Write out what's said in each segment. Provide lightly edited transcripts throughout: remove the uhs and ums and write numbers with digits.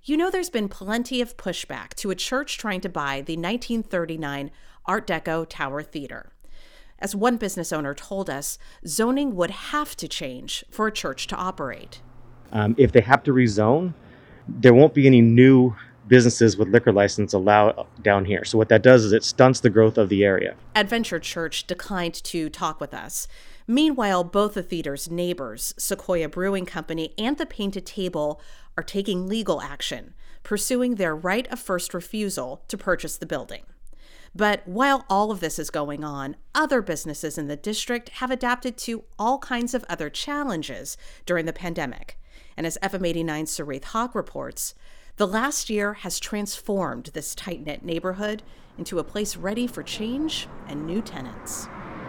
You know, there's been plenty of pushback to a church trying to buy the 1939 Art Deco Tower Theater. As one business owner told us, zoning would have to change for a church to operate. If they have to rezone, there won't be any new businesses with liquor license allowed down here. So what that does is it stunts the growth of the area. Adventure Church declined to talk with us. Meanwhile, both the theater's neighbors, Sequoia Brewing Company and the Painted Table, are taking legal action, pursuing their right of first refusal to purchase the building. But while all of this is going on, other businesses in the district have adapted to all kinds of other challenges during the pandemic. And as FM 89's Saraith Hawk reports, the last year has transformed this tight-knit neighborhood into a place ready for change and new tenants.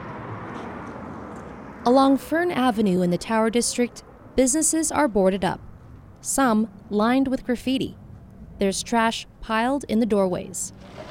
Along Fern Avenue in the Tower District, businesses are boarded up, some lined with graffiti. There's trash piled in the doorways.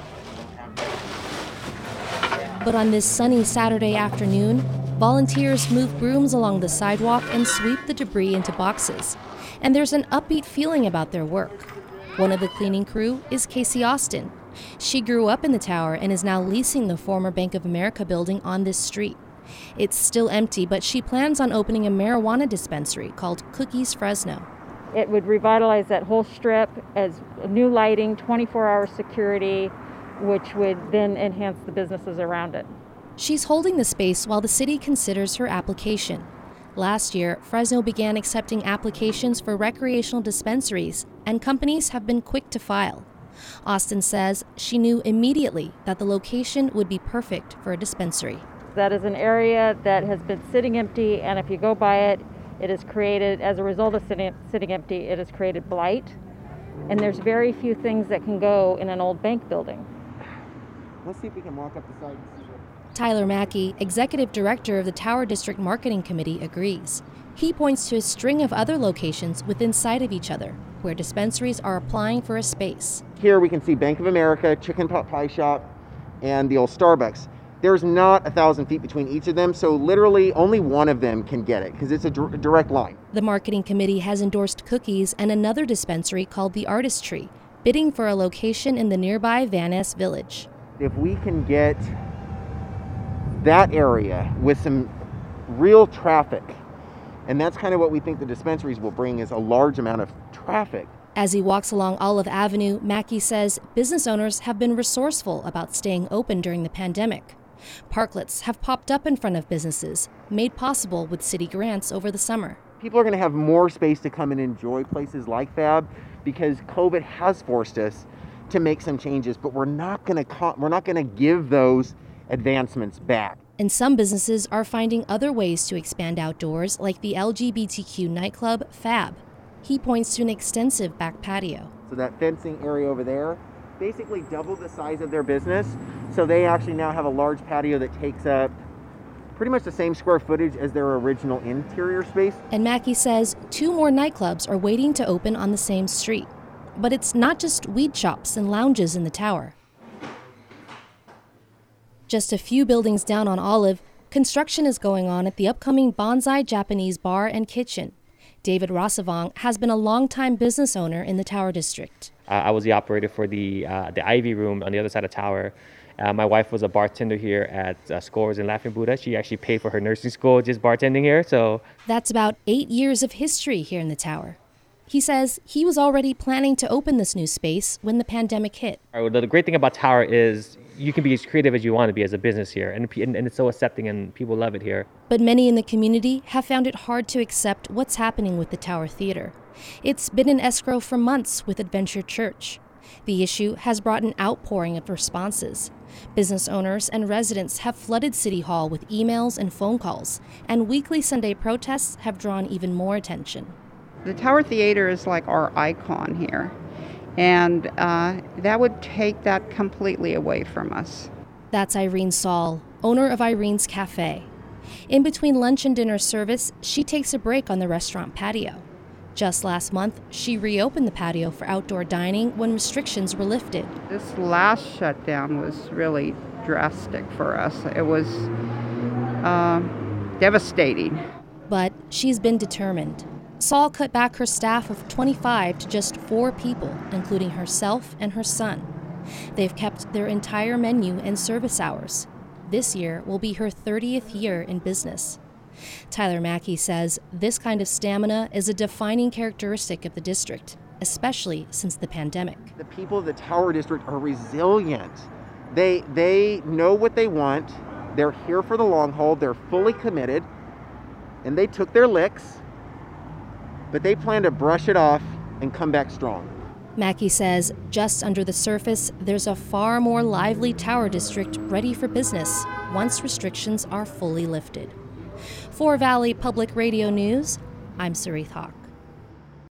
But on this sunny Saturday afternoon, volunteers move brooms along the sidewalk and sweep the debris into boxes. And there's an upbeat feeling about their work. One of the cleaning crew is Casey Austin. She grew up in the tower and is now leasing the former Bank of America building on this street. It's still empty, but she plans on opening a marijuana dispensary called Cookies Fresno. It would revitalize that whole strip as new lighting, 24-hour security, which would then enhance the businesses around it. She's holding the space while the city considers her application. Last year, Fresno began accepting applications for recreational dispensaries, and companies have been quick to file. Austin says she knew immediately that the location would be perfect for a dispensary. That is an area that has been sitting empty, and if you go by it, it has created, as a result of sitting empty, it has created blight. And there's very few things that can go in an old bank building. Let's see if we can walk up the side and see what... Tyler Mackey, executive director of the Tower District Marketing Committee, agrees. He points to a string of other locations within sight of each other, where dispensaries are applying for a space. Here we can see Bank of America, Chicken Pot Pie Shop, and the old Starbucks. There's not 1,000 feet between each of them, so literally only one of them can get it, because it's a direct line. The marketing committee has endorsed Cookies and another dispensary called the Artistry, bidding for a location in the nearby Van Ness Village. If we can get that area with some real traffic, and that's kind of what we think the dispensaries will bring, is a large amount of traffic. As he walks along Olive Avenue, Mackey says business owners have been resourceful about staying open during the pandemic. Parklets have popped up in front of businesses, made possible with city grants over the summer. People are going to have more space to come and enjoy places like Fab because COVID has forced us to make some changes, but we're not going to give those advancements back. And some businesses are finding other ways to expand outdoors, like the LGBTQ nightclub Fab. He points to an extensive back patio. So that fencing area over there basically doubled the size of their business. So they actually now have a large patio that takes up pretty much the same square footage as their original interior space. And Mackey says 2 more nightclubs are waiting to open on the same street. But it's not just weed shops and lounges in the tower. Just a few buildings down on Olive, construction is going on at the upcoming Bonsai Japanese Bar and Kitchen. David Rossavong has been a longtime business owner in the Tower District. I was the operator for the Ivy Room on the other side of tower. My wife was a bartender here at Scores and Laughing Buddha. She actually paid for her nursing school just bartending here. So that's about 8 years of history here in the tower. He says he was already planning to open this new space when the pandemic hit. The great thing about Tower is you can be as creative as you want to be as a business here, and it's so accepting and people love it here. But many in the community have found it hard to accept what's happening with the Tower Theater. It's been in escrow for months with Adventure Church. The issue has brought an outpouring of responses. Business owners and residents have flooded City Hall with emails and phone calls, and weekly Sunday protests have drawn even more attention. The Tower Theater is like our icon here, and that would take that completely away from us. That's Irene Saul, owner of Irene's Cafe. In between lunch and dinner service, she takes a break on the restaurant patio. Just last month, she reopened the patio for outdoor dining when restrictions were lifted. This last shutdown was really drastic for us. It was devastating. But she's been determined. Saul cut back her staff of 25 to just 4 people, including herself and her son. They've kept their entire menu and service hours. This year will be her 30th year in business. Tyler Mackey says this kind of stamina is a defining characteristic of the district, especially since the pandemic. The people of the Tower District are resilient. They know what they want. They're here for the long haul. They're fully committed. And they took their licks, but they plan to brush it off and come back strong. Mackey says just under the surface, there's a far more lively Tower District ready for business once restrictions are fully lifted. For Valley Public Radio News, I'm Sarith Hawk.